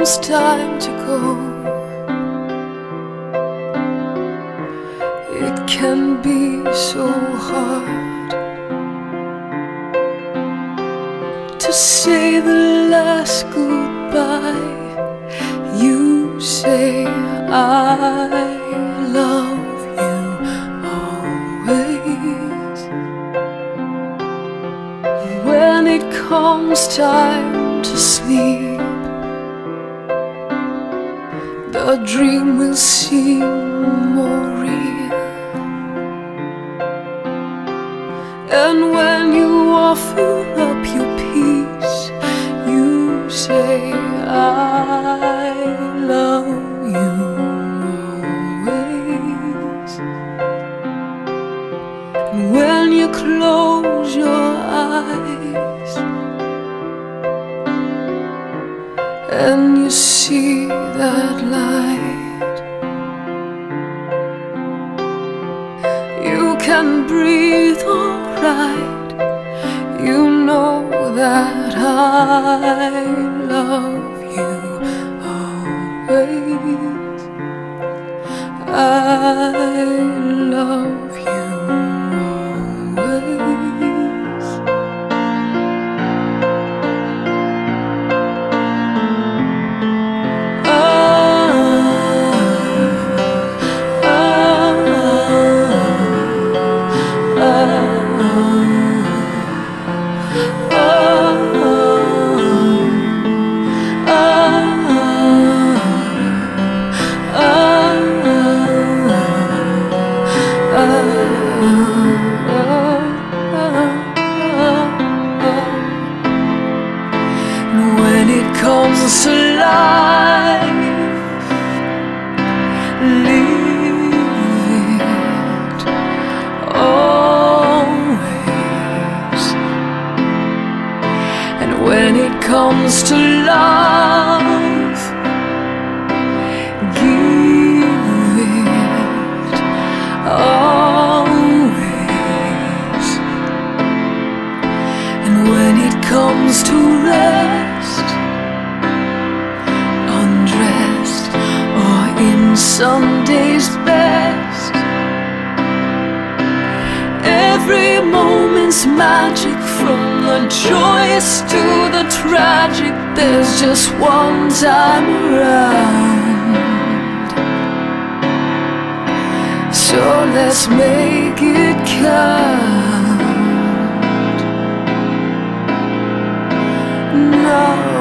comes time to go, it can be so hard to say the last goodbye. You say I love you always. When it comes time to sleep, the dream will seem more real. And when you offer up your peace, you say I love you always. And when you close your eyes and you see that light, you can breathe alright. You know that I love you always. I love you always. When it comes to life, live it always. And when it comes to love, give it always. And when it comes to rest, undressed or in Sunday's best, every moment's magic, from the joyous to the tragic. There's just one time around, so let's make it count now.